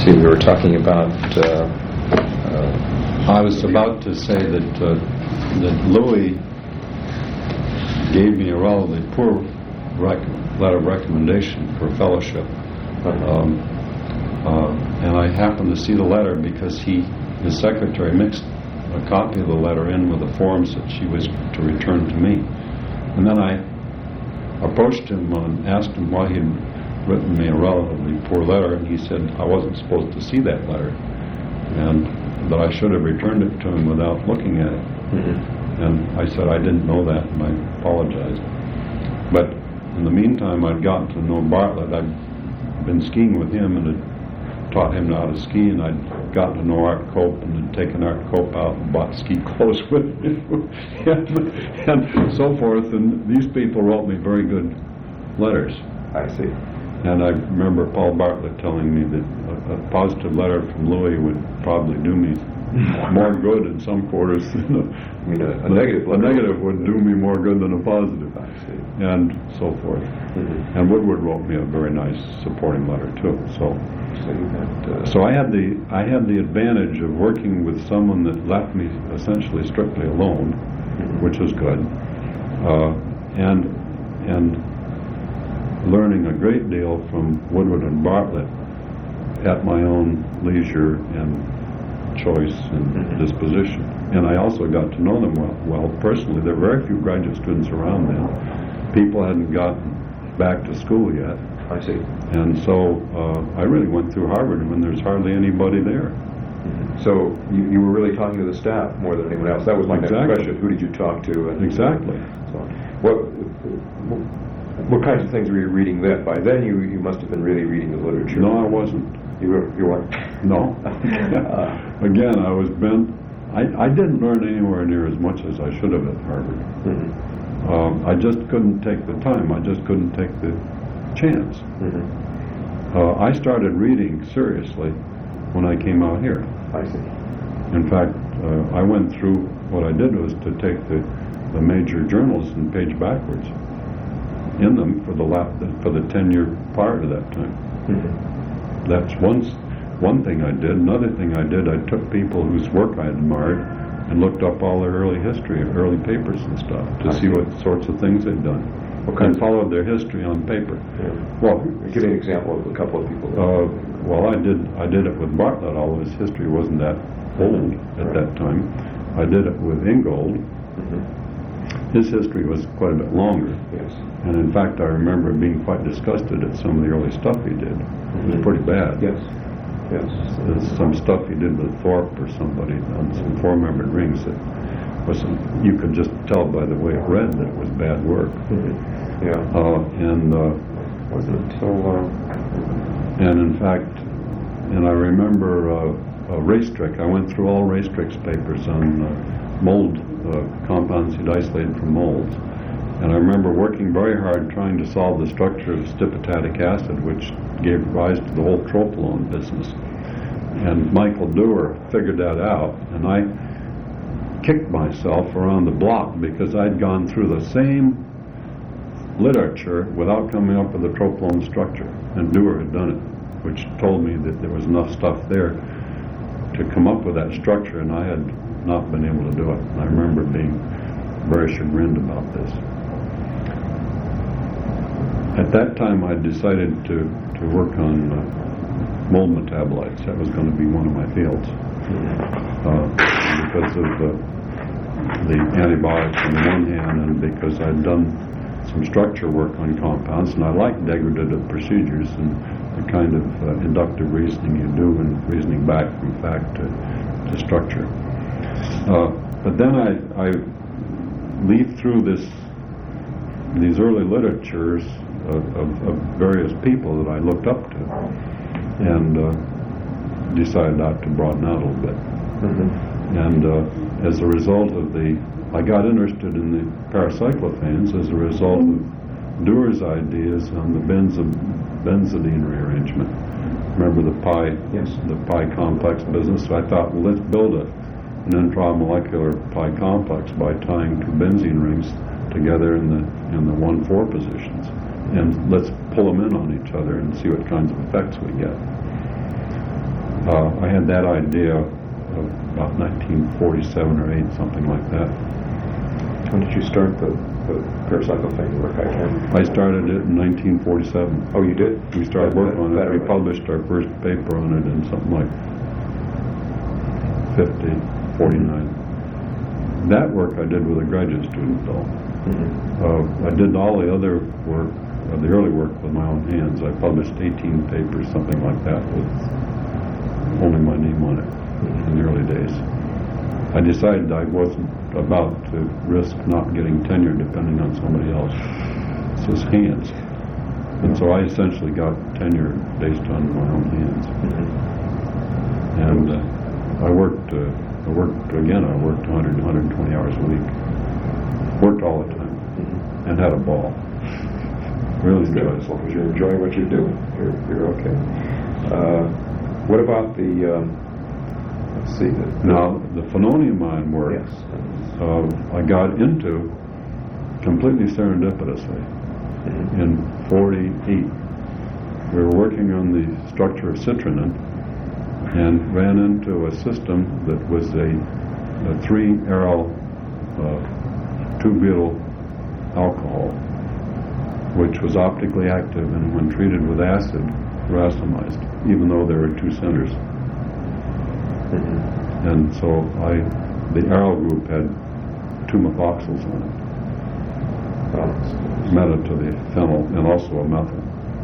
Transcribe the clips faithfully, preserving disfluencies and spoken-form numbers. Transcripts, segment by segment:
see, we were talking about. Uh, uh, I was about to say that uh, that Louis gave me a relatively poor rec- letter of recommendation for fellowship, um, uh, and I happened to see the letter because he, his secretary, mixed a copy of the letter in with the forms that she was to return to me, and then I approached him and asked him why he had written me a relatively poor letter, and he said I wasn't supposed to see that letter, and that I should have returned it to him without looking at it. Mm-hmm. And I said I didn't know that, and I apologized. But in the meantime, I'd gotten to know Bartlett. I'd been skiing with him and had taught him how to ski, and I'd gotten to know Art Cope and had taken Art Cope out and bought ski clothes with him and, and so forth. And these people wrote me very good letters. I see. And I remember Paul Bartlett telling me that a, a positive letter from Louis would probably do me more good in some quarters than a, I mean, a, a negative. A negative would do me more good than a positive, I see. And so forth. Mm-hmm. And Woodward wrote me a very nice supporting letter too. So, so, you had, uh, so I had the I had the advantage of working with someone that left me essentially strictly alone, mm-hmm. which was good, uh, and and. learning a great deal from Woodward and Bartlett at my own leisure and choice and mm-hmm. disposition. And I also got to know them well, well personally. There were very few graduate students around then. People hadn't gotten back to school yet. I see. And so uh, I really went through Harvard when there's hardly anybody there. Mm-hmm. So you, you were really talking to the staff more than anyone else. That was my exactly. next question. Who did you talk to? And exactly. So what, what kinds of things were you reading then? By then you, you must have been really reading the literature. No, I wasn't. You were, you weren't? No. uh, Again, I was bent. I, I didn't learn anywhere near as much as I should have at Harvard. Mm-hmm. Um, I just couldn't take the time. I just couldn't take the chance. Mm-hmm. Uh, I started reading seriously when I came out here. I see. In fact, uh, I went through, what I did was to take the, the major journals and page backwards in them for the lap, for the ten year prior to that time. Mm-hmm. That's one one thing I did. Another thing I did, I took people whose work I admired and looked up all their early history, early papers and stuff, to I see, see what sorts of things they'd done. Okay. And followed their history on paper. Yeah. Well, give me an example of a couple of people. Uh, well, I did I did it with Bartlett, although his history wasn't that old at right. that time. I did it with Ingold. Mm-hmm. His history was quite a bit longer. Yes. And in fact, I remember being quite disgusted at some of the early stuff he did. Mm-hmm. It was pretty bad. Yes. Yes. There's some stuff he did with Thorpe or somebody on some four-membered rings that was some, you could just tell by the way it read that it was bad work. Mm-hmm. Yeah. Uh, and uh, wasn't until uh, and in fact, and I remember uh, uh, Raistrick. I went through all Raistrick's papers on uh, mold uh, compounds he'd isolated from molds. And I remember working very hard trying to solve the structure of stipitatic acid, which gave rise to the whole tropolone business. And Michael Dewar figured that out, and I kicked myself around the block because I'd gone through the same literature without coming up with a tropolone structure. And Dewar had done it, which told me that there was enough stuff there to come up with that structure, and I had not been able to do it. And I remember being very chagrined about this. At that time, I decided to, to work on uh, mold metabolites. That was going to be one of my fields. Uh, because of the, the antibiotics on the one hand, and because I'd done some structure work on compounds, and I liked degradative procedures and the kind of uh, inductive reasoning you do and reasoning back from fact to, to structure. Uh, but then I, I leafed through this these early literatures of, of, of various people that I looked up to, and uh, decided not to broaden out a little bit. Mm-hmm. And uh, as a result of the, I got interested in the paracyclophanes as a result of Dewar's ideas on the benzo, benzidine rearrangement. Remember the pi, yes. the pi complex business? So I thought, well, let's build a, an intramolecular pi complex by tying two benzene rings together in the in the one four positions, and let's pull them in on each other and see what kinds of effects we get. Uh, I had that idea of about nineteen forty-seven or eight, something like that. When did you start the, the paracyclophane work? I can't. I started it in nineteen forty-seven. Oh, you did? We started That- working on that- it. We that- published our first paper on it in something like fifty, forty-nine. That work I did with a graduate student, though. Mm-hmm. Uh, I did all the other work, uh, the early work with my own hands. I published eighteen papers, something like that, with only my name on it in the early days. I decided I wasn't about to risk not getting tenure depending on somebody else's hands. And so I essentially got tenure based on my own hands. Mm-hmm. And uh, I worked, uh, I worked, again, I worked one hundred, one hundred twenty hours a week. Worked all the time. Mm-hmm. And had a ball. Really Good. enjoyed As it. long as you're enjoying what you're doing, you're, you're okay. Uh, what about the, um, let's see. The, Now, the phenoniumine work, Yes. uh, I got into completely serendipitously. Mhm. In forty-eight, we were working on the structure of citrinin and ran into a system that was a, a three-aryl uh, two-butyl alcohol, which was optically active and when treated with acid, racemized, even though there were two centers. Mhm. And so I, the aryl group had two methoxyls on it. Oh. Meta to the phenyl and also a methyl.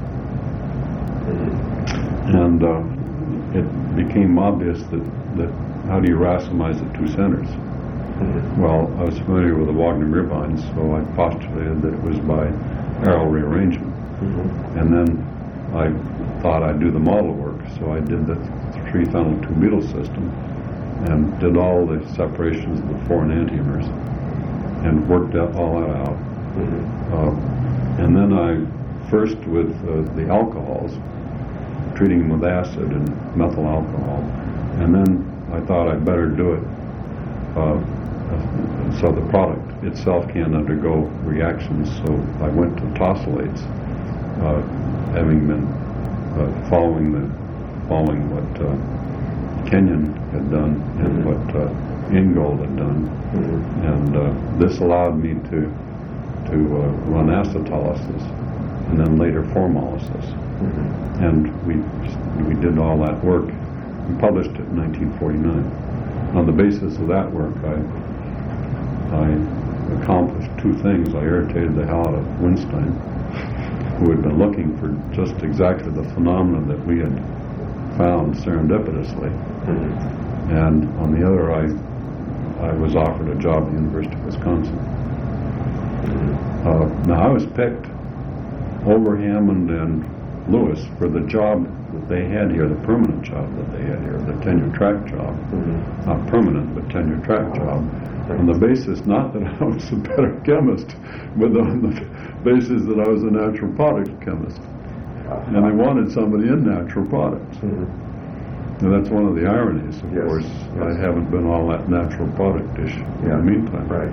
Mhm. And uh, it became obvious that, that how do you racemize the two centers? Mhm. Well, I was familiar with the Wagner-Ribines, so I postulated that it was by aryl rearrangement. Mhm. And then I thought I'd do the model work, so I did the three-phenyl two-butyl system and did all the separations of the foreign enantiomers and worked that, all that out. Mhm. Uh, and then I, first with uh, the alcohols, treating them with acid and methyl alcohol, and then I thought I'd better do it uh, so the product itself can undergo reactions. So I went to tosylates, uh, having been uh, following the following what uh, Kenyon had done and what uh, Ingold had done, Mhm. and uh, this allowed me to to uh, run acetylysis and then later formolysis. Mhm. And we we did all that work. We published it in nineteen forty-nine. On the basis of that work, I I accomplished two things. I irritated the hell out of Winstein, who had been looking for just exactly the phenomenon that we had found serendipitously. Mhm. And on the other, I I was offered a job at the University of Wisconsin. Mhm. Uh, now, I was picked over Hammond and Lewis for the job that they had here, the permanent job that they had here, the tenure track job. Mhm. Not permanent, but tenure track job. On the basis not that I was a better chemist, but on the basis that I was a natural products chemist. And they wanted somebody in natural products. Mhm. And that's one of the ironies, of Yes, course. yes. I haven't been all that natural product-ish in Yeah, the meantime. Right.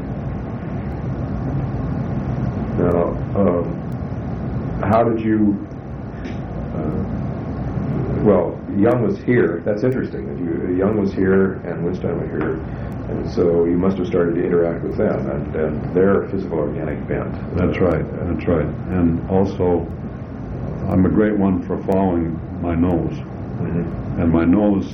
Now, um, how did you? Uh, well, Young was here. That's interesting. That you Young was here and Winstein was here, and so you must have started to interact with them and, and their physical organic bent. That's Uh, right. That's right. And also, I'm a great one for following my nose. Mhm. And my nose,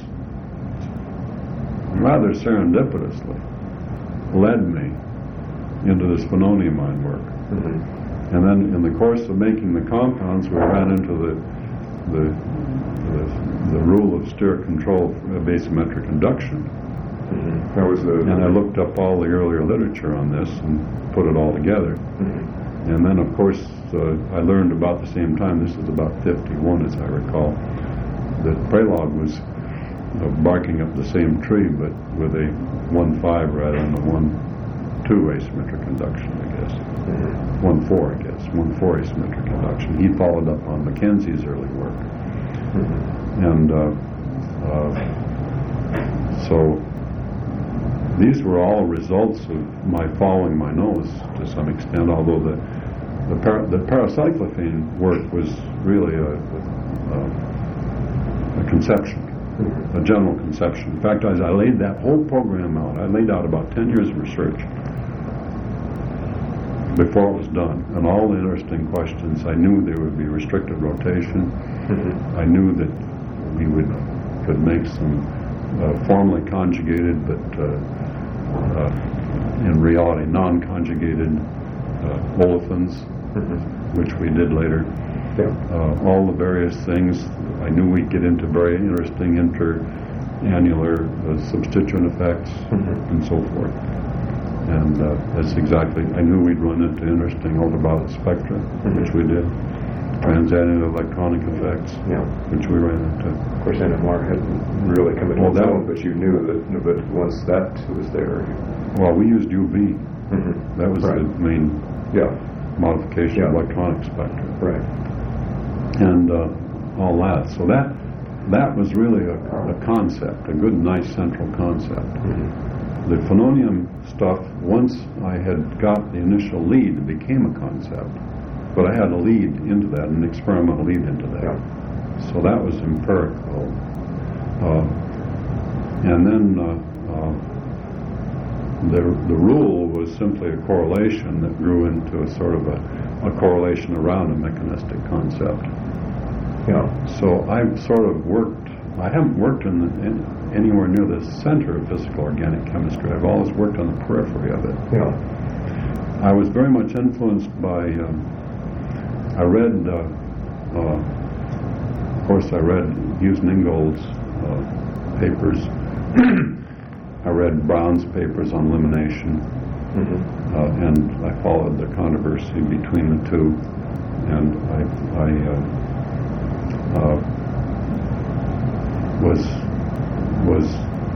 rather serendipitously, led me into this phenoniumine work. Mhm. And then in the course of making the compounds, we ran into the the, the, the rule of steric control of asymmetric induction. Mhm. That was the. And I looked up all the earlier literature on this and put it all together. Mhm. And then, of course, uh, I learned about the same time, this is about fifty-one as I recall, that Pralog was uh, barking up the same tree, but with a one five rather than the one two asymmetric induction, I guess. Mhm. one four, I guess. one four asymmetric induction. He followed up on Mackenzie's early work. Mhm. And uh, uh, so these were all results of my following my nose to some extent, although the the, para, the paracyclophane work was really a, a, a conception. a general conception. In fact, as I laid that whole program out, I laid out about ten years of research before it was done, and all the interesting questions. I knew there would be restricted rotation. Mm-hmm. I knew that we would could make some uh, formally conjugated, but uh, uh, in reality non-conjugated uh, olefins, mm-hmm. which we did later. Yeah. Uh, all the various things. I knew we'd get into very interesting inter-annular uh, substituent effects, mm-hmm. and so forth. And uh, that's exactly, I knew we'd run into interesting ultraviolet spectra, mm-hmm. which we did. Transannular electronic effects, yeah. which we ran into. Of course, N M R hadn't really come into well, its that own, but you knew that, but once that was there. Well, we used U V. Mm-hmm. That was right. the main yeah. modification yeah. of electronic spectra. Right. And uh, all that. So that that was really a, a concept, a good, nice central concept. Mm-hmm. The phenonium stuff, once I had got the initial lead, it became a concept. But I had a lead into that, an experimental lead into that. Yeah. So that was empirical. Uh, and then uh, uh, the the rule was simply a correlation that grew into a sort of a, a correlation around a mechanistic concept. Yeah. So I've sort of worked, I haven't worked in, the, in anywhere near the center of physical organic chemistry. I've always worked on the periphery of it. Yeah. I was very much influenced by, um, I read, uh, uh, of course I read Hughes and Ingold's uh, papers. I read Brown's papers on elimination, mm-hmm. uh, and I followed the controversy between the two, and I, I uh, uh, was was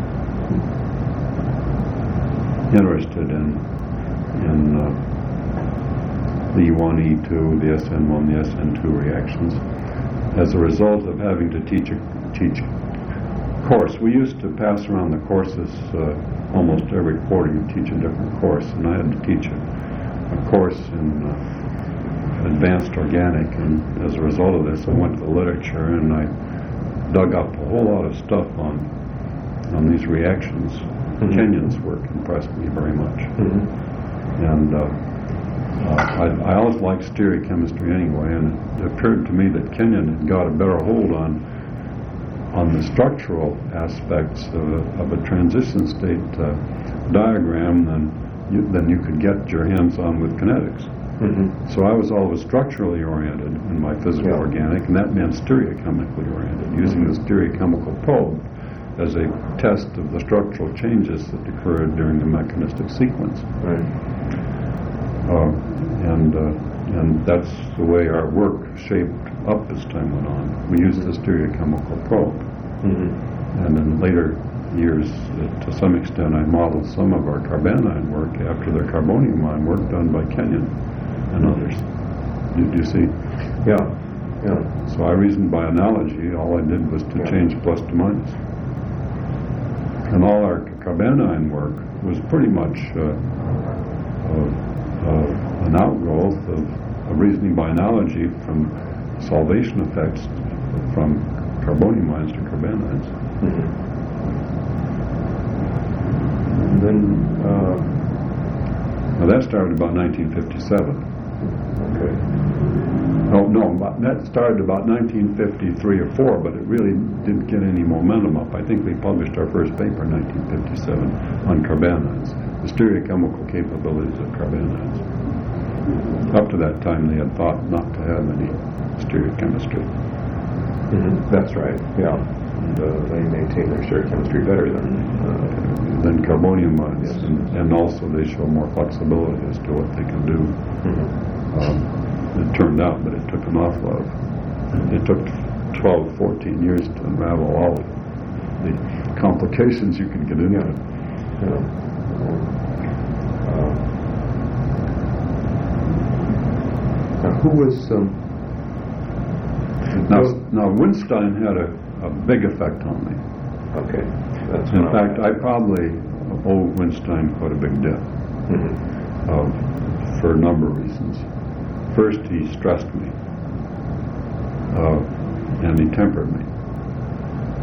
interested in in uh, the E one E two, the S N one, the S N two reactions as a result of having to teach a teach course. We used to pass around the courses uh, almost every quarter. You teach a different course, and I had to teach a, a course in uh, advanced organic, and as a result of this I went to the literature and I dug up a whole lot of stuff on on these reactions. Mm-hmm. Kenyon's work impressed me very much. Mm-hmm. And uh, uh, I, I always liked stereochemistry anyway, and it appeared to me that Kenyon had got a better hold on on the structural aspects of a, of a transition state uh, diagram than you, than you could get your hands on with kinetics. Mm-hmm. So I was always structurally oriented in my physical yeah. organic, and that meant stereochemically oriented, using mm-hmm. the stereochemical probe as a test of the structural changes that occurred during the mechanistic sequence. Right. Uh, and uh, and that's the way our work shaped up as time went on. We used the stereochemical probe. Mm-hmm. And in later years, uh, to some extent, I modeled some of our carbanion work after the carbonium ion work done by Kenyon and others. Did you see? Yeah. Yeah. So I reasoned by analogy. All I did was to yeah. change plus to minus. And all our carbanion work was pretty much uh, uh, uh, an outgrowth of, of reasoning by analogy from solvation effects from carbonium ions to carbanions. Mm-hmm. And then uh, now that started about nineteen fifty-seven. Okay. Oh no, that started about nineteen fifty-three or four, but it really didn't get any momentum up. I think we published our first paper in nineteen fifty-seven on carbanions, the stereochemical capabilities of carbanions. Up to that time, they had thought not to have any stereochemistry. Mm-hmm. That's right. Yeah. And, uh, they maintain their stereochemistry better than uh, than carbonium ions, yes. and, and also they show more flexibility as to what they can do. Mm-hmm. Um, It turned out, but it took an awful lot of, it took twelve, fourteen years to unravel all the complications you could get into. Yeah. Yeah. Uh, now, who was... Um, now, now, Winstein had a, a big effect on me. Okay. That's In fact, I probably owe Winstein quite a big debt, mm-hmm. uh, for a number of reasons. First, he stressed me, uh, and he tempered me.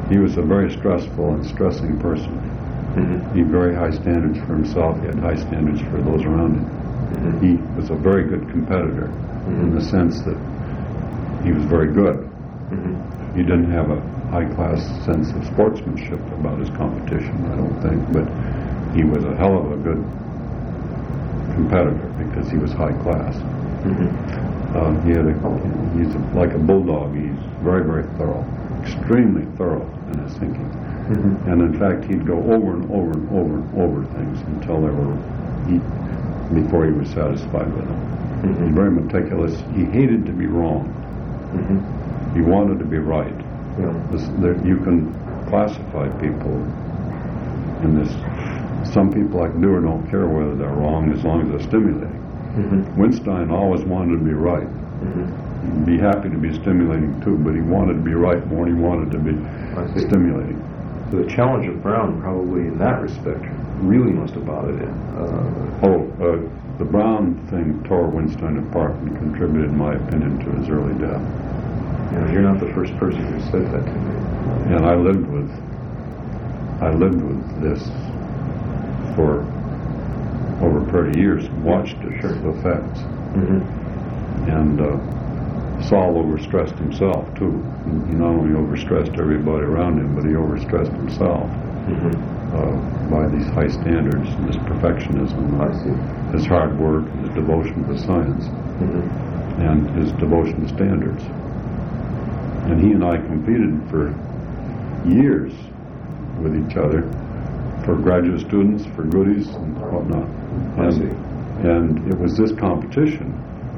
he was a very stressful and stressing person. Mm-hmm. He had very high standards for himself. He had high standards for those around him. Mm-hmm. He was a very good competitor Mm-hmm. in the sense that he was very good. Mm-hmm. He didn't have a high-class sense of sportsmanship about his competition, I don't think, but he was a hell of a good competitor because he was high-class. Mm-hmm. Uh, he had a, he's a, like a bulldog. He's very, very thorough, extremely thorough in his thinking. Mm-hmm. And in fact, he'd go over and over and over and over things until they were, he, before he was satisfied with them. Mm-hmm. He's very meticulous. He hated to be wrong. Mm-hmm. He wanted to be right. Yeah. This, there, you can classify people in this. Some people I can do or don't care whether they're wrong as long as they're stimulating. Mm-hmm. Winstein always wanted to be right. Mm-hmm. He'd be happy to be stimulating too, but he wanted to be right more than he wanted to be I see. stimulating. So the challenge of Brown, probably in that respect, really must have bothered him. Uh, Oh, uh, the Brown thing tore Winstein apart and contributed, in my opinion, to his early death. you know, you're not the first person who said that to me. And I lived with, I lived with this for over a period of years and watched its Sure. effects. Mm-hmm. And uh, Saul overstressed himself too. He not only overstressed everybody around him, but he overstressed himself Mm-hmm. uh, by these high standards and this perfectionism, I see. his hard work, and his devotion to science, Mm-hmm. and his devotion to standards. And he and I competed for years with each other for graduate students, for goodies, and whatnot. I And, see. and it was this competition,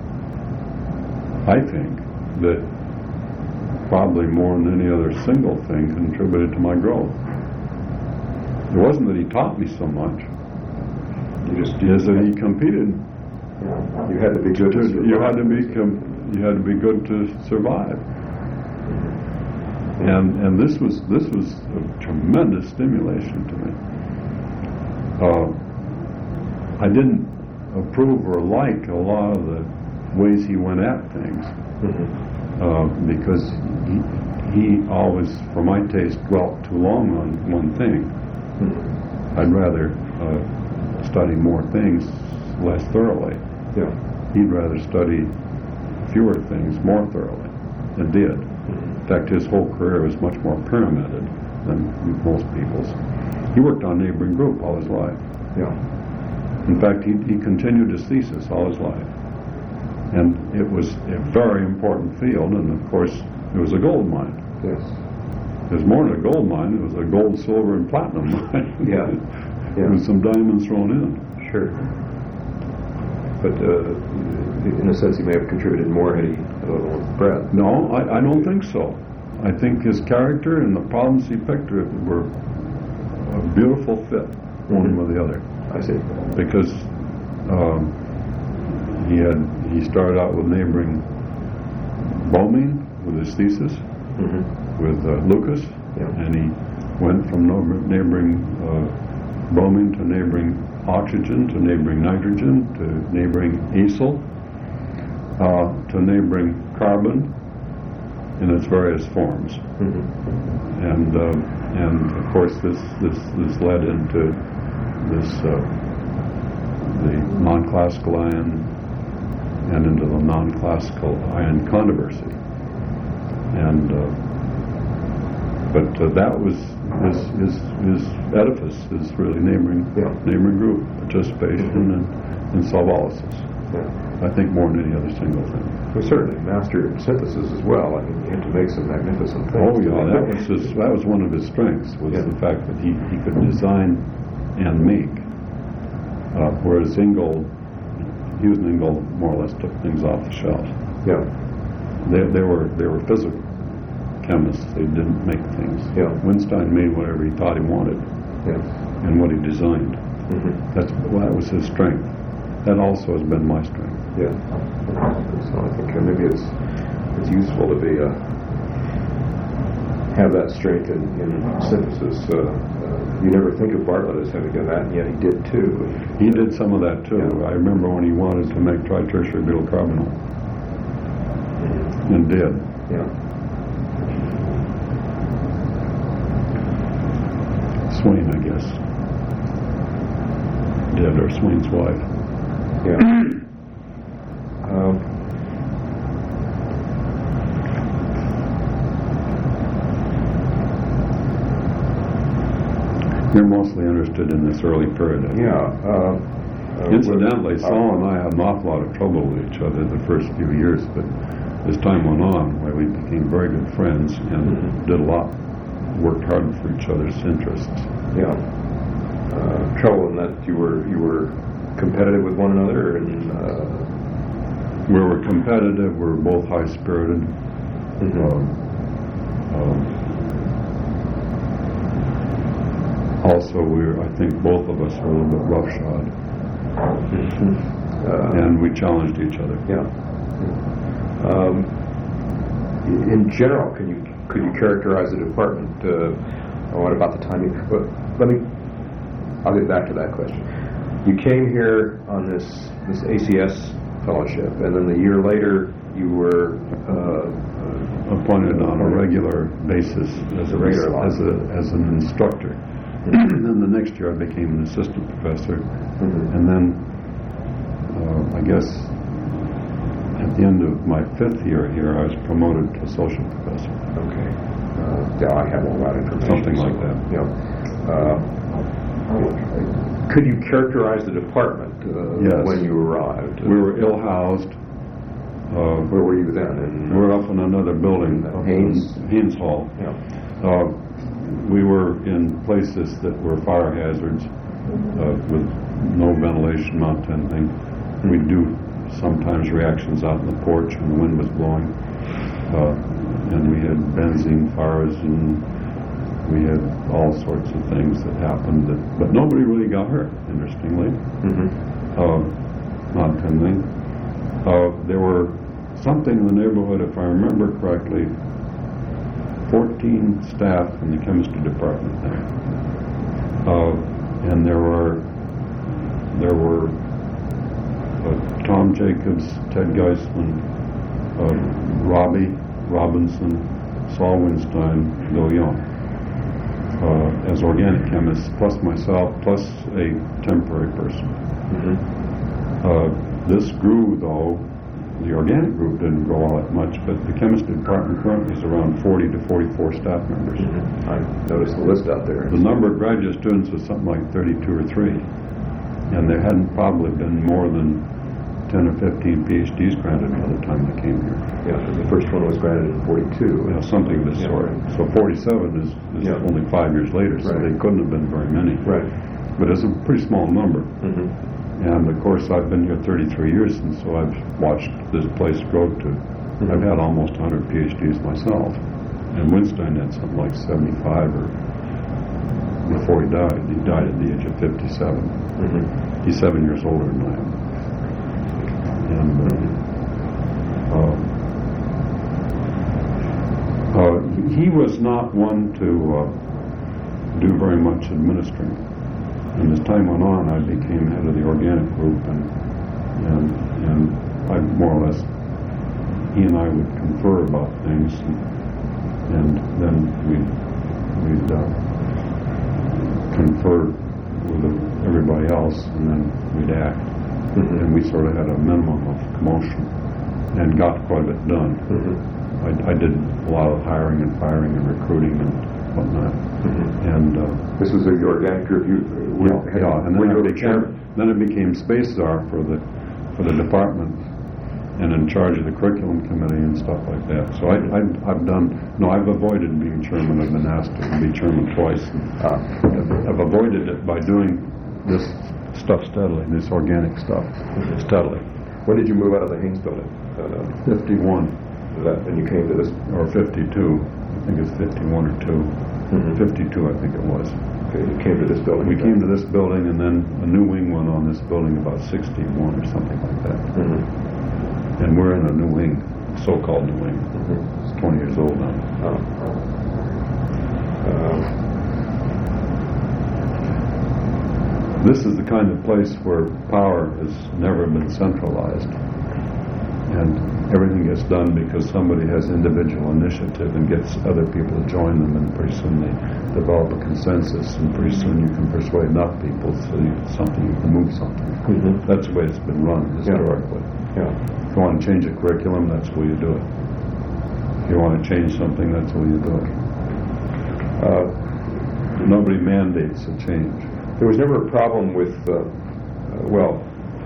I think, that probably more than any other single thing contributed to my growth. It wasn't that he taught me so much, You just it is that he competed. You had to be good. To, to you had to survive. be com- you had to be good to survive. And and this was this was a tremendous stimulation to me. Uh, I didn't approve or like a lot of the ways he went at things Mm-hmm. uh, because he he always, for my taste, dwelt too long on one thing. Mm-hmm. I'd rather uh, study more things less thoroughly. Yeah. He'd rather study fewer things more thoroughly, and did. Mm-hmm. In fact, his whole career was much more pyramided than most people's. He worked on neighboring group all his life. Yeah. In fact, he, he continued his thesis all his life. And it was a very important field, and of course, it was a gold mine. Yes. It was more than a gold mine, it was a gold, silver, and platinum mine. Yeah. Yeah. With some diamonds thrown in. Sure. But uh, in a sense, he may have contributed more had he had a little breadth. No, I, I don't think so. I think his character and the problems he picked were a beautiful fit, one Mhm. with the other. I see. Because um, he had he started out with neighboring Boeing with his thesis, Mm-hmm. with uh, Lucas, Yeah. and he went from no- neighboring uh, bromine to neighboring oxygen to neighboring nitrogen to neighboring acyl uh, to neighboring carbon in its various forms. Mm-hmm. And uh, and of course this this this led into this uh, the non-classical ion and into the non-classical ion controversy. And uh, but uh, that was his his his edifice is really neighboring Yeah. neighboring group participation Mhm. and, and solvolysis. Yeah. I think more than any other single thing. Well, certainly mastered synthesis as well. I mean, you had to make some magnificent things. Oh yeah, that was his, that was one of his strengths, was Yeah. the fact that he, he could design and make. Uh, whereas Ingold, Hughes and Ingold more or less took things off the shelf. Yeah. They, they were they were physical chemists. They didn't make things. Yeah. Winstein made whatever he thought he wanted Yeah. and what he designed. Mm-hmm. That's well, that was his strength. That also has been my strength. Yeah. So I think uh, maybe it's it's useful to be uh, have that strength in, in synthesis. Uh, uh, you never think of Bartlett as having done that, and yet he did too. He did some of that too. Yeah. I remember when he wanted to make tritertiary butyl carbonyl, and did. Yeah. Swain, I guess, did, or Swain's wife. Yeah. um, You're mostly interested in this early period. I think. yeah. Uh, uh, Incidentally, with- Saul and I had an awful lot of trouble with each other the first few years, but as time went on, why we became very good friends and Mhm. did a lot, worked hard for each other's interests. Yeah. Uh, trouble in that you were you were competitive with one another, and uh, We were competitive. We were both high-spirited. mhm. Um, um, also, we were, I think both of us were a little bit roughshod, uh, and we challenged each other. yeah. Um, in general, can you could you characterize the department? Uh, or what about the timing? But let me. I'll get back to that question. You came here on this this A C S fellowship, and then the year later you were uh, Appointed on a regular basis as a Regular line. as a as an instructor. And then the next year I became an assistant professor, Mhm. and then uh, I guess at the end of my fifth year here I was promoted to associate professor. Okay. Uh, yeah, I have all that information. Something like that. Yeah. Uh, could you characterize the department uh, Yes. when you arrived? We were ill-housed. Uh, Where were you then? In, we were up in another building, up in Haynes? Haynes Hall. Yeah. Uh, we were in places that were fire hazards uh, with no ventilation, not anything. We'd do sometimes reactions out in the porch when the wind was blowing. Uh, and we had benzene fires, and we had all sorts of things that happened. That, but nobody really got hurt, interestingly. Mm-hmm. Uh, not anything. Uh, there were something in the neighborhood, if I remember correctly, fourteen staff in the chemistry department there. Uh, and there were there were uh, Tom Jacobs, Ted Geisman, uh, Robbie Robinson, Saul Winstein, Bill Young, uh, as organic chemists, plus myself, plus a temporary person. Mm-hmm. Uh, this grew, though. The organic group didn't grow all that much, but the chemistry department currently is around forty to forty-four staff members. Mm-hmm. I noticed the list out there. The number of graduate students was something like thirty-two or three, and there hadn't probably been more than ten or fifteen PhDs granted by the time they came here. Yeah, 'cause the first one was granted in forty-two. You know, something of this Yeah. sort. So forty-seven is, is Yeah. only five years later, so Right. they couldn't have been very many. Right. But it's a pretty small number. Mm-hmm. And of course, I've been here thirty-three years, and so I've watched this place grow to. Mm-hmm. I've had almost one hundred PhDs myself, and Winstein had something like seventy-five, or before he died. He died at the age of fifty-seven. Mm-hmm. He's seven years older than I am. And uh, uh, uh, he he was not one to uh, do very much administering. And as time went on, I became head of the organic group, and and and I more or less, he and I would confer about things, and, and then we'd we'd uh, confer with everybody else, and then we'd act, Mm-hmm. and we sort of had a minimum of commotion, and got quite a bit done. Mm-hmm. I, I did a lot of hiring and firing and recruiting and whatnot, Mm-hmm. and. Uh, This was the organic group. You, Yeah, were- had- yeah, and were then you I the became chairman? then I became space czar for the for the department, and in charge of the curriculum committee and stuff like that. So I, I I've done no, I've avoided being chairman. I've been asked to be chairman twice. Ah. I've, I've avoided it by doing this stuff steadily, this organic stuff steadily. When did you move out of the Haynes building? Uh, Fifty-one that, and you came to this. or fifty-two. I think it's fifty-one or two. Mhm. Fifty-two, I think it was. Okay, you came to this building. We came to this building, and then a new wing went on this building about sixty-one or something like that. Mm-hmm. And we're in a new wing, so-called new wing. Mm-hmm. It's twenty years old now. Oh. Uh, This is the kind of place where power has never been centralized. And everything gets done because somebody has individual initiative and gets other people to join them, and pretty soon they develop a consensus, and pretty soon you can persuade enough people so you, something you can move something. Mm-hmm. That's the way it's been run historically. Yeah. Yeah. If you want to change a curriculum, that's the way you do it. If you want to change something, that's the way you do it. Uh, nobody mandates a change. There was never a problem with, uh, uh, well,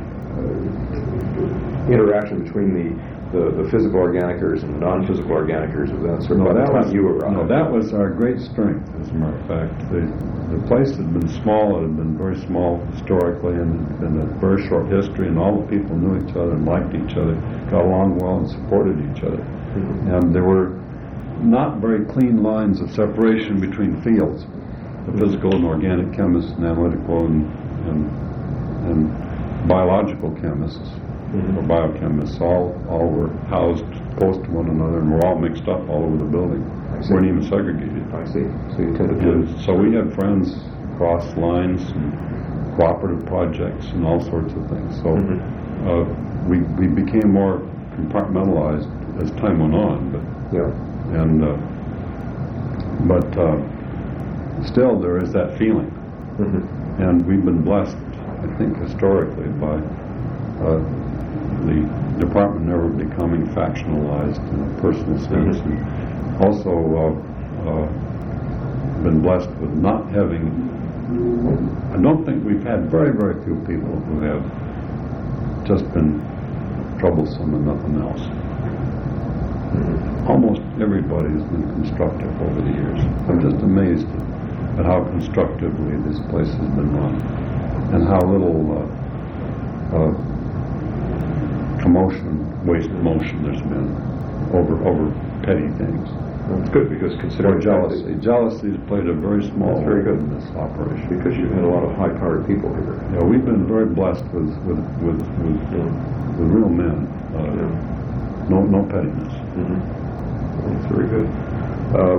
uh, interaction between the, the, the physical organickers and the non-physical organickers of that sort of No, by the that time was, you arrived. no, that was our great strength, as a matter of fact. The, the place had been small, it had been very small historically, and in a very short history, and all the people knew each other and liked each other, got along well and supported each other. Mm-hmm. And there were not very clean lines of separation between fields, the physical and organic chemists and analytical and, and, and biological chemists, mm-hmm. or biochemists, all, all were housed close to one another and were all mixed up all over the building. Weren't even segregated. I see. So you tended to... And so we had friends across lines and cooperative projects and all sorts of things. So mm-hmm. uh, we we became more compartmentalized as time went on. But yeah. And uh, but uh, still there is that feeling, mm-hmm. and we've been blessed, I think, historically by uh, the department never becoming factionalized in a personal sense. Mm-hmm. And also uh, uh, been blessed with not having, I don't think we've had very, very few people who have just been troublesome and nothing else. Mm-hmm. Almost everybody has been constructive over the years. I'm just amazed at, at how constructively this place has been run, and how little uh, uh, commotion, waste motion there's been over over petty things. Well, it's good because considering or jealousy. Jealousy has played a very small role very good in this operation. Because you've had a lot of high-powered people here. Yeah, we've been very blessed with with with with, yeah. with real men. Uh, yeah. No no pettiness. Mm-hmm. Well, that's very good. Um,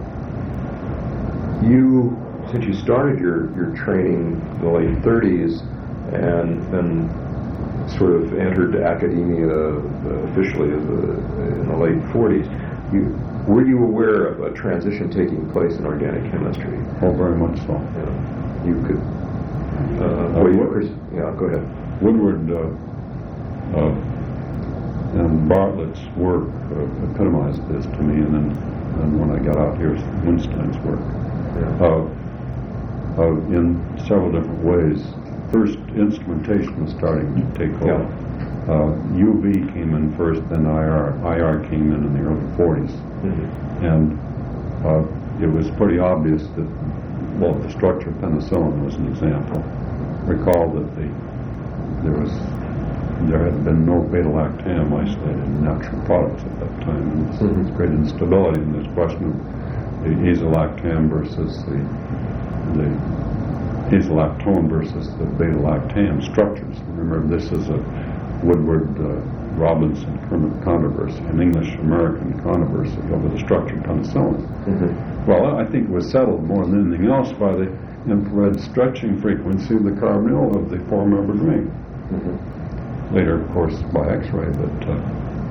you, since you started your, your training in the late thirties and then sort of entered academia uh, officially as a, in the late forties, you, were you aware of a transition taking place in organic chemistry? Oh, very much so. Yeah. You could... Uh, uh, well, Woodward, yeah, go ahead. Woodward uh, uh, and Bartlett's work uh, epitomized this to me, and then and when I got out here, Winstein's work. Yeah. Uh, uh, in several different ways. First, instrumentation was starting to take over. Yeah. Uh, U V came in first, then I R. I R came in in the early forties. Mm-hmm. And uh, it was pretty obvious that, well, the structure of penicillin was an example. Recall that the, there was there had been no beta-lactam isolated in natural products at that time. And this mm-hmm. great instability in this question of the azolactam versus the the azolactone versus the beta-lactam structures. Remember, this is a Woodward uh, Robinson controversy, an English-American controversy over the structure of penicillin. Mm-hmm. Well, I think it was settled more than anything else by the infrared stretching frequency of the carbonyl of the four-membered ring. Mm-hmm. Later, of course, by X-ray, but uh,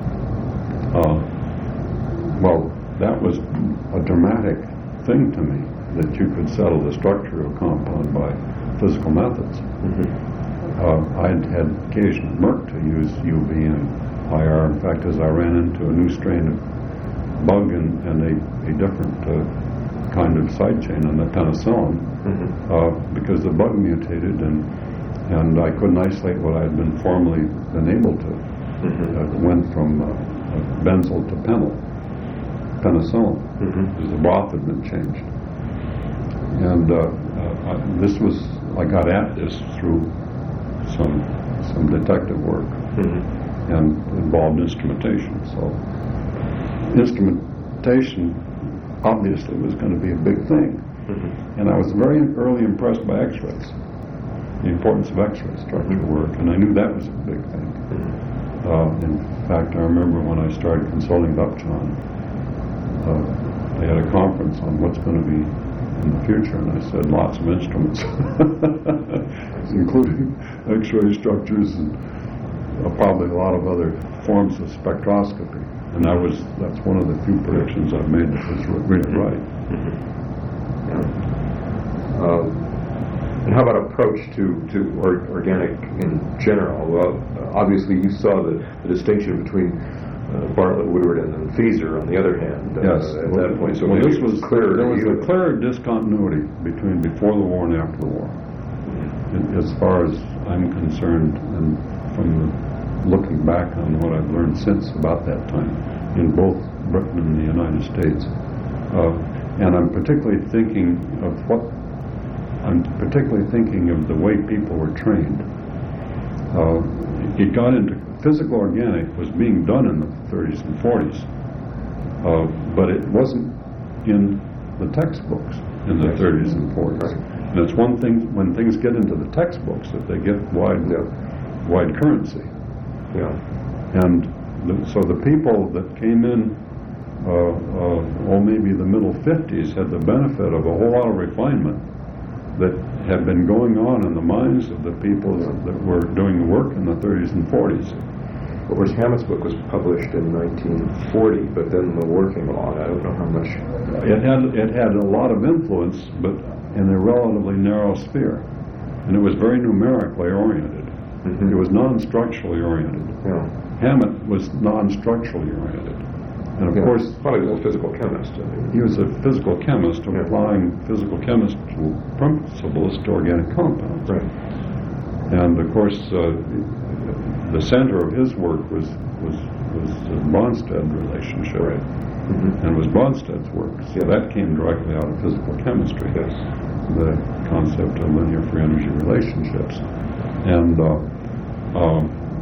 uh, well, that was a dramatic thing to me, that you could settle the structure of a compound by physical methods. Mm-hmm. Uh, I'd had occasion at Merck to use U V and I R. In fact, as I ran into a new strain of bug and, and a, a different uh, kind of side chain on the penicillin, mm-hmm. uh, because the bug mutated and and I couldn't isolate what I had been formerly been able to. Mm-hmm. Uh, it went from uh, benzyl to penyl, penicillin, mm-hmm. because the broth had been changed. And uh, uh, I, this was, I got at this through some some detective work, mm-hmm. and involved instrumentation. So instrumentation obviously was going to be a big thing. Mm-hmm. And I was very early impressed by X-rays, the importance of X-ray structure work, and I knew that was a big thing. Mm-hmm. Uh, in fact, I remember when I started consulting with Upjohn, uh, they had a conference on what's going to be in the future, and I said lots of instruments, including X-ray structures and uh, probably a lot of other forms of spectroscopy. And that was that's one of the few predictions I've made that was really right. Mm-hmm. Yeah. Um, and how about approach to, to or, organic in general? Well, obviously you saw the, the distinction between uh, Bartlett, Woodward, and then Feser on the other hand uh, Yes. at well, that point. So well, maybe this it was clearer there to was you. a clear discontinuity between before the war and after the war. As far as I'm concerned, and from the, looking back on what I've learned since about that time in both Britain and the United States, uh, and I'm particularly thinking of what I'm particularly thinking of the way people were trained. Uh, it got into physical organic was being done in the thirties and forties, uh, but it wasn't in the textbooks in the thirties and forties. Right. And it's one thing when things get into the textbooks that they get wide, Yeah. wide currency. Yeah. And the, so the people that came in, uh, uh, oh, maybe the middle fifties, had the benefit of a whole lot of refinement that had been going on in the minds of the people that were doing the work in the thirties and forties. Of course, Hammett's book was published in nineteen forty, but then the war came along. I don't know how much. It had it had a lot of influence, but in a relatively narrow sphere, and it was very numerically oriented. Mm-hmm. It was non-structurally oriented. Yeah. Hammett was non-structurally oriented, and of Yeah. course Probably was a physical chemist. I mean. he was a physical chemist Yeah. applying physical chemical principles to organic compounds. Right. And of course, uh, the center of his work was was was the Bronsted relationship, Right. Mm-hmm. and it was Bronstet's work. So Yeah. that came directly out of physical chemistry. Yes. The concept of linear free energy relationships, and uh, um,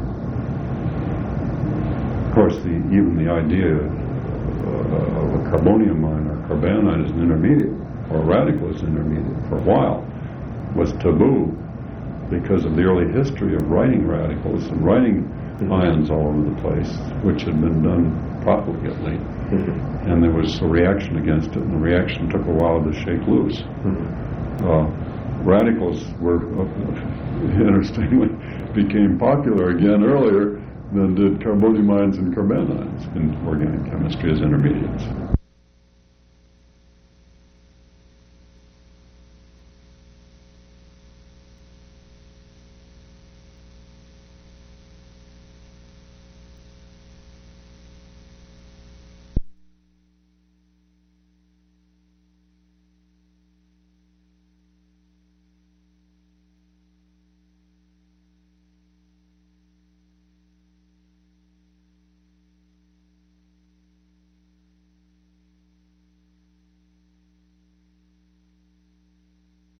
of course, the, even the idea uh, of a carbonium ion or carbonite as an intermediate or a radical as an intermediate for a while was taboo because of the early history of writing radicals and writing Mm-hmm. ions all over the place, which had been done profligately. Mm-hmm. And there was a reaction against it, and the reaction took a while to shake loose. Mm-hmm. Uh, radicals were, uh, interestingly, became popular again earlier than did carbonium ions and carbanions in organic chemistry as intermediates.